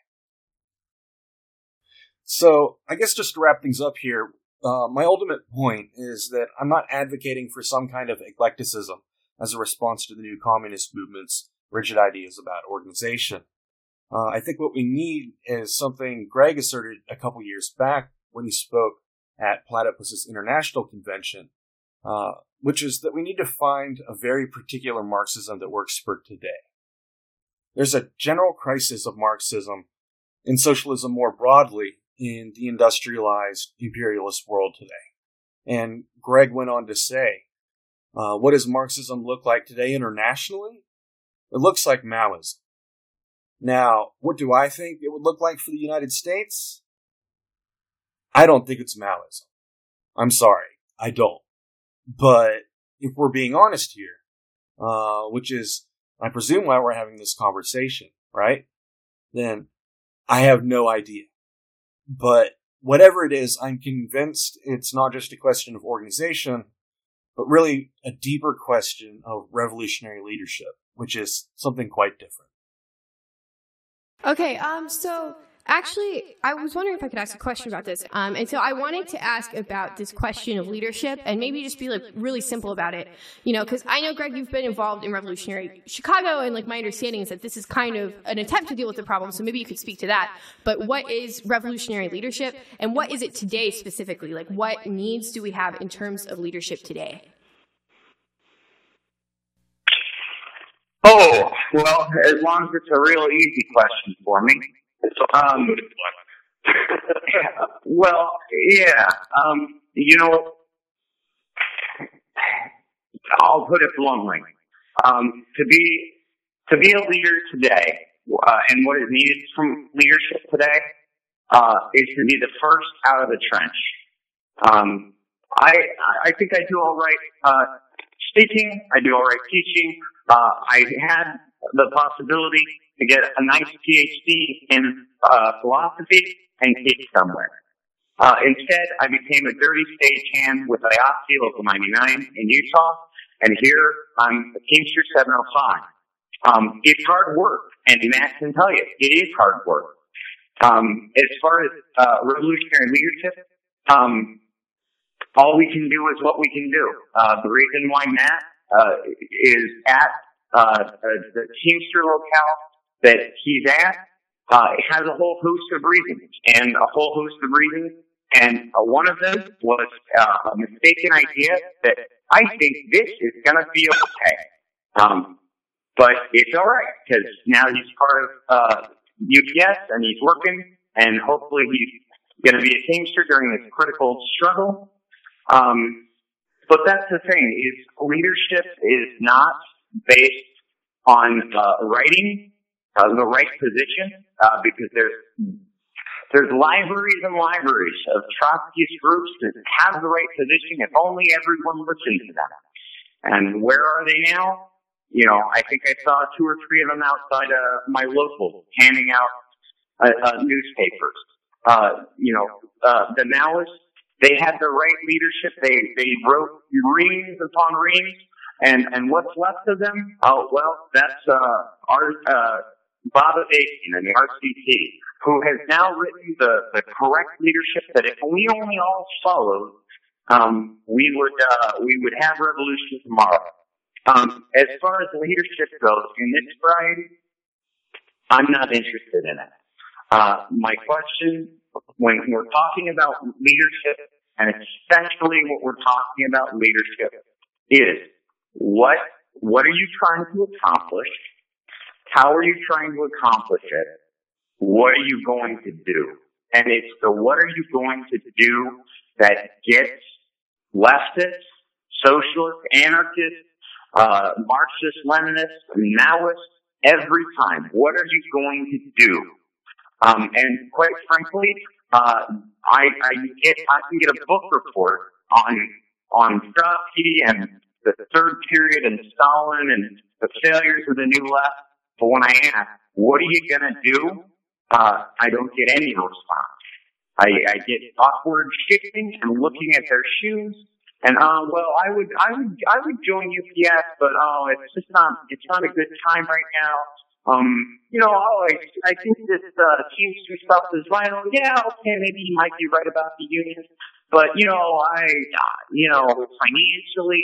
So I guess just to wrap things up here, my ultimate point is that I'm not advocating for some kind of eclecticism as a response to the new communist movement's rigid ideas about organization. I think what we need is something Greg asserted a couple years back when he spoke at Platypus's International Convention, which is that we need to find a very particular Marxism that works for today. There's a general crisis of Marxism and socialism more broadly in the industrialized imperialist world today. And Greg went on to say, what does Marxism look like today internationally? It looks like Maoism. Now, what do I think it would look like for the United States? I don't think it's Maoism. I'm sorry, I don't. But if we're being honest here, which is, I presume, why we're having this conversation, right? Then I have no idea. But whatever it is, I'm convinced it's not just a question of organization, but really a deeper question of revolutionary leadership, which is something quite different. Okay, so actually, I was wondering if I could ask a question about this. And so I wanted to ask about this question of leadership and maybe just be like really simple about it. You know, because I know, Greg, you've been involved in Revolutionary Chicago, and like my understanding is that this is kind of an attempt to deal with the problem. So maybe you could speak to that. But what is revolutionary leadership, and what is it today specifically? Like, what needs do we have in terms of leadership today? Oh, well, as long as it's a real easy question for me. Well, yeah, I'll put it bluntly. To be a leader today, and what is needed from leadership today, is to be the first out of the trench. I think I do all right, speaking. I do all right teaching. I had the possibility to get a nice PhD in philosophy and teach somewhere. Instead, I became a dirty stagehand with IOPSI Local 99 in Utah, and here I'm a Teamster 705. It's hard work, and Matt can tell you, it is hard work. As far as revolutionary leadership, all we can do is what we can do. The reason why Matt is at the Teamster locale that he's at has a whole host of reasons, and one of them was a mistaken idea that I think this is going to be okay. But it's all right, because now he's part of UPS, and he's working, and hopefully he's going to be a Teamster during this critical struggle. But that's the thing, is leadership is not based on writing the right position, because there's libraries and libraries of Trotskyist groups that have the right position if only everyone listened to them. And where are they now? You know, I think I saw 2 or 3 of them outside my local handing out newspapers. The Maoists, they had the right leadership. They wrote reams upon reams, and what's left of them? Oh, well, that's our Baba Basian and the RCT, who has now written the correct leadership that if we only all followed, we would have revolution tomorrow. As far as leadership goes in this variety, I'm not interested in it. My question, when we're talking about leadership, and especially what we're talking about leadership, is what are you trying to accomplish? How are you trying to accomplish it? What are you going to do? And it's the what are you going to do that gets leftists, socialists, anarchists, Marxists, Leninists, Maoists every time. What are you going to do? And quite frankly, I can get a book report on Trotsky and the third period and Stalin and the failures of the New Left. But when I ask, what are you going to do? I don't get any response. I get awkward shifting and looking at their shoes. And well, I would join UPS, but it's not a good time right now. I think this Teamster stuff is vital. Yeah, okay, maybe you might be right about the unions, but financially.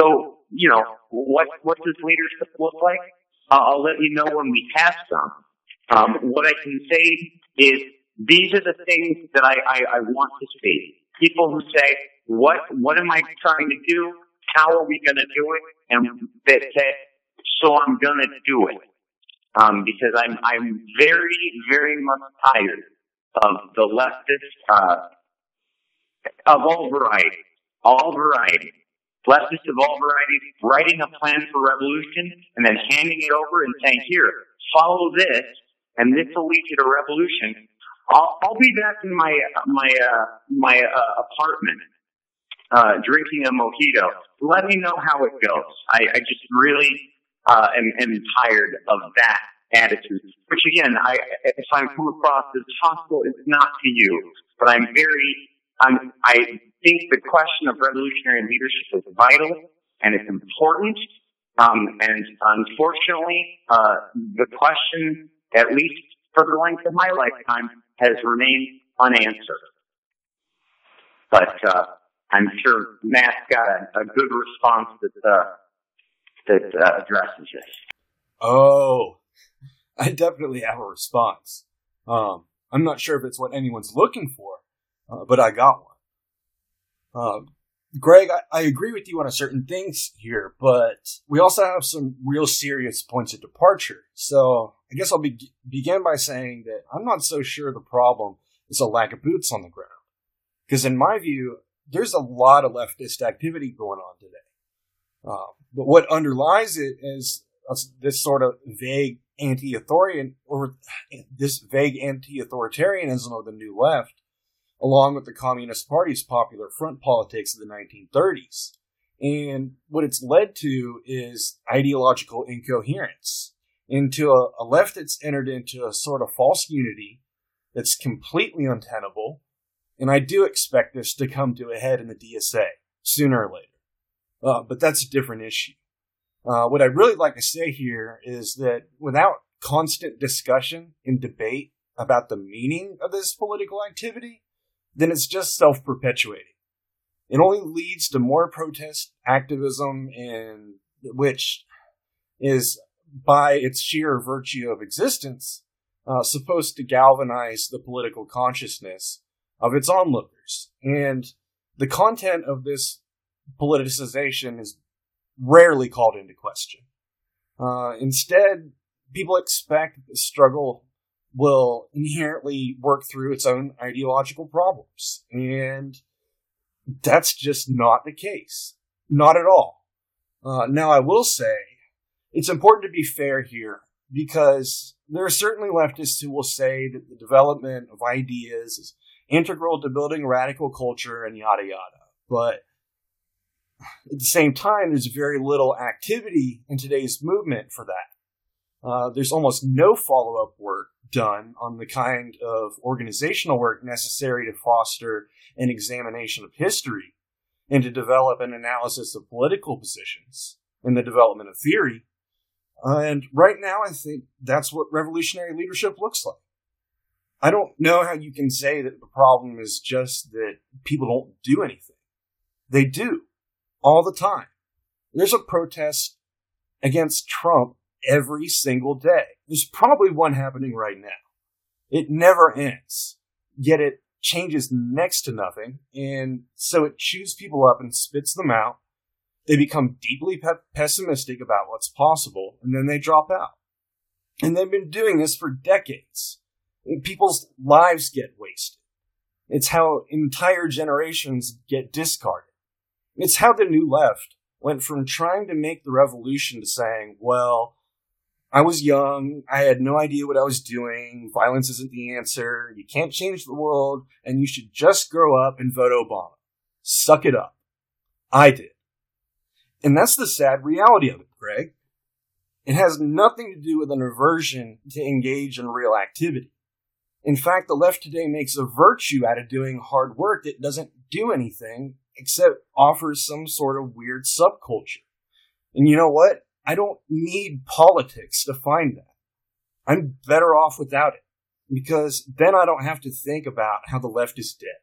So, what does leadership look like? I'll let you know when we have some. What I can say is these are the things that I want to see. People who say, what am I trying to do? How are we going to do it? And that say, so I'm going to do it. Because I'm very, very much tired of the leftist, of all varieties, leftists of all varieties writing a plan for revolution and then handing it over and saying, here, follow this, and this will lead you to revolution. I'll be back in my apartment, drinking a mojito. Let me know how it goes. I just really, am tired of that attitude. Which again, if I come across as hostile, it's not to you, but I think the question of revolutionary leadership is vital and it's important. And unfortunately, the question, at least for the length of my lifetime, has remained unanswered. But I'm sure Matt's got a good response that addresses this. Oh, I definitely have a response. I'm not sure if it's what anyone's looking for, but I got one. Greg, I agree with you on certain things here, but we also have some real serious points of departure. So I guess I'll begin by saying that I'm not so sure the problem is a lack of boots on the ground. Because in my view, there's a lot of leftist activity going on today. But what underlies it is this sort of vague anti-authoritarianism of the New Left, along with the Communist Party's popular front politics of the 1930s. And what it's led to is ideological incoherence, into a left that's entered into a sort of false unity that's completely untenable. And I do expect this to come to a head in the DSA, sooner or later. But that's a different issue. What I'd really like to say here is that without constant discussion and debate about the meaning of this political activity, then it's just self-perpetuating. It only leads to more protest activism, and which is, by its sheer virtue of existence, supposed to galvanize the political consciousness of its onlookers. And the content of this politicization is rarely called into question. Instead, people expect that the struggle will inherently work through its own ideological problems. And that's just not the case. Not at all. Now, I will say, it's important to be fair here, because there are certainly leftists who will say that the development of ideas is integral to building radical culture and yada yada. But at the same time, there's very little activity in today's movement for that. There's almost no follow-up work done on the kind of organizational work necessary to foster an examination of history and to develop an analysis of political positions and the development of theory. And right now, I think that's what revolutionary leadership looks like. I don't know how you can say that the problem is just that people don't do anything. They do, all the time. There's a protest against Trump every single day. There's probably one happening right now. It never ends. Yet it changes next to nothing, and so it chews people up and spits them out. They become deeply pessimistic about what's possible, and then they drop out. And they've been doing this for decades. And people's lives get wasted. It's how entire generations get discarded. It's how the New Left went from trying to make the revolution to saying, well, I was young, I had no idea what I was doing, violence isn't the answer, you can't change the world, and you should just grow up and vote Obama. Suck it up. I did. And that's the sad reality of it, Greg. It has nothing to do with an aversion to engage in real activity. In fact, the left today makes a virtue out of doing hard work that doesn't do anything except offers some sort of weird subculture. And you know what? I don't need politics to find that. I'm better off without it, because then I don't have to think about how the left is dead.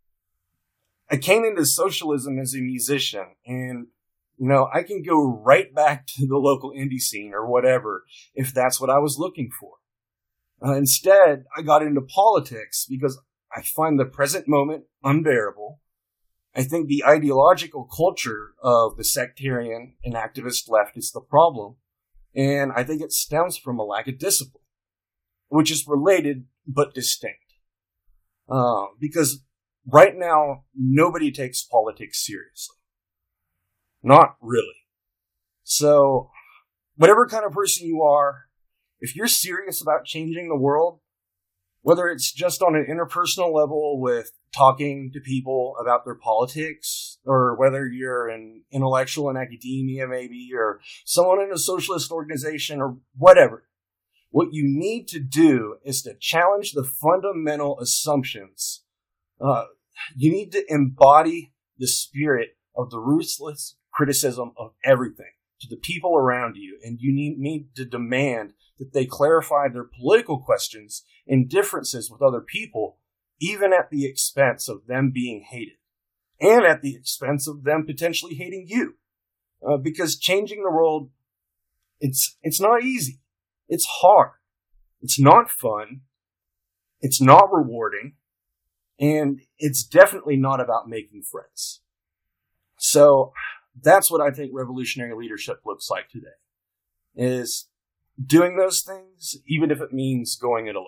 I came into socialism as a musician, and I can go right back to the local indie scene or whatever if that's what I was looking for. Instead, I got into politics because I find the present moment unbearable. I think the ideological culture of the sectarian and activist left is the problem, and I think it stems from a lack of discipline, which is related but distinct. Because right now, nobody takes politics seriously. Not really. So, whatever kind of person you are, if you're serious about changing the world, whether it's just on an interpersonal level with talking to people about their politics, or whether you're an intellectual in academia maybe, or someone in a socialist organization, or whatever, what you need to do is to challenge the fundamental assumptions. You need to embody the spirit of the ruthless criticism of everything to the people around you, and you need to demand that they clarify their political questions and differences with other people, even at the expense of them being hated, and at the expense of them potentially hating you. Because changing the world, it's not easy. It's hard. It's not fun. It's not rewarding. And it's definitely not about making friends. So that's what I think revolutionary leadership looks like today, is doing those things, even if it means going it alone.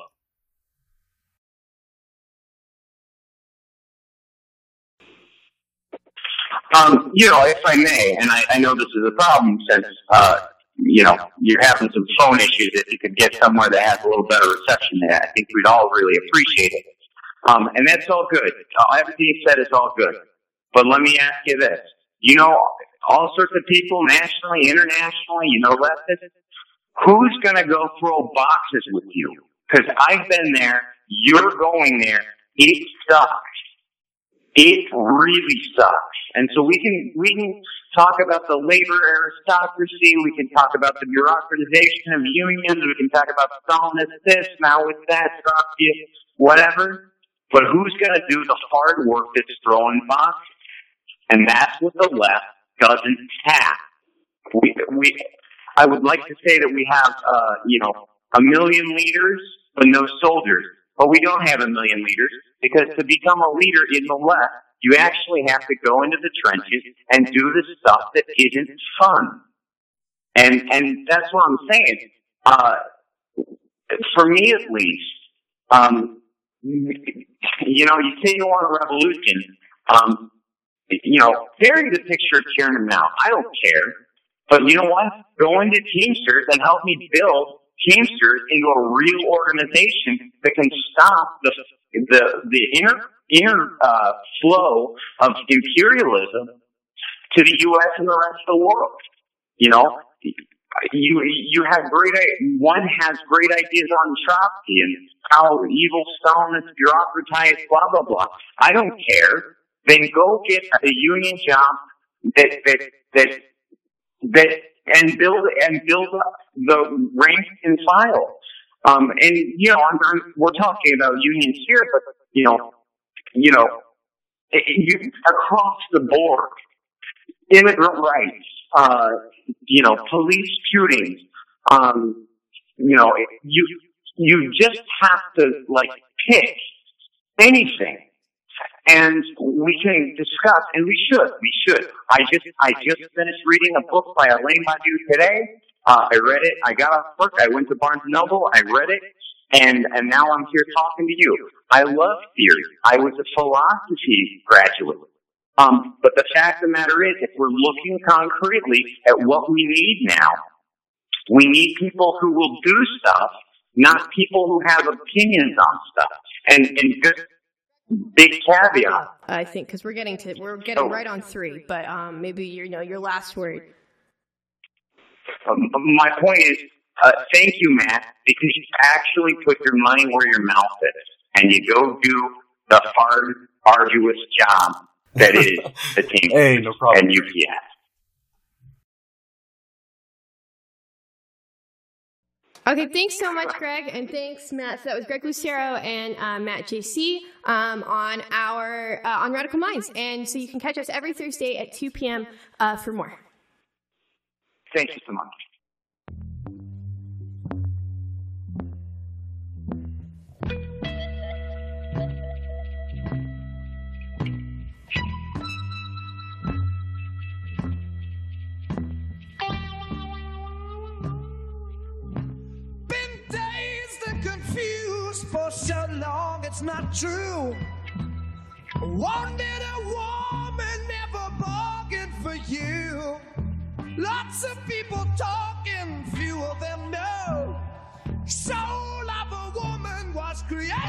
If I may, and I know this is a problem since, you're having some phone issues. If you could get somewhere that has a little better reception there, I think we'd all really appreciate it. And that's all good. Everything you said is all good. But let me ask you this. All sorts of people, nationally, internationally, leftists, who's going to go throw boxes with you? Because I've been there. You're going there. It sucks. It really sucks. And so we can talk about the labor aristocracy. We can talk about the bureaucratization of unions. We can talk about Stalinist this, now with that, Trotsky, whatever. But who's going to do the hard work that's throwing boxes? And that's what the left doesn't have. I would like to say that we have, 1 million leaders, but no soldiers. But we don't have 1 million leaders, because to become a leader in the left, you actually have to go into the trenches and do the stuff that isn't fun. And that's what I'm saying. For me at least, you say you want a revolution, bury the picture of Tiernan Mao. I don't care. But you know what? Go into Teamsters and help me build Teamsters into a real organization that can stop the inner flow of imperialism to the U.S. and the rest of the world. You have one has great ideas on Trotsky and how evil Stalinists bureaucratize, blah blah blah. I don't care. Then go get a union job and build up the rank and file. We're talking about unions here, but across the board, immigrant rights, police shootings, you just have to pick anything. And we can discuss, and we should. I just finished reading a book by Alain Badiou today. I read it. I got off work. I went to Barnes & Noble. I read it. And now I'm here talking to you. I love theory. I was a philosophy graduate. But the fact of the matter is, if we're looking concretely at what we need now, we need people who will do stuff, not people who have opinions on stuff. And just big caveat. I think, because we're getting right on 3, but maybe your last word. My point is, thank you, Matt, because you actually put your money where your mouth is, and you go do the hard, arduous job that is the team no problem. and UPS. Okay, thanks so much, Greg, and thanks, Matt. So that was Greg Lucero and Matt JC on Radical Minds, and so you can catch us every Thursday at 2 p.m. For more. Thank you so much. wrong, it's not true. Wanted a woman, never bargained for you. Lots of people talking, few of them know. Soul of a woman was created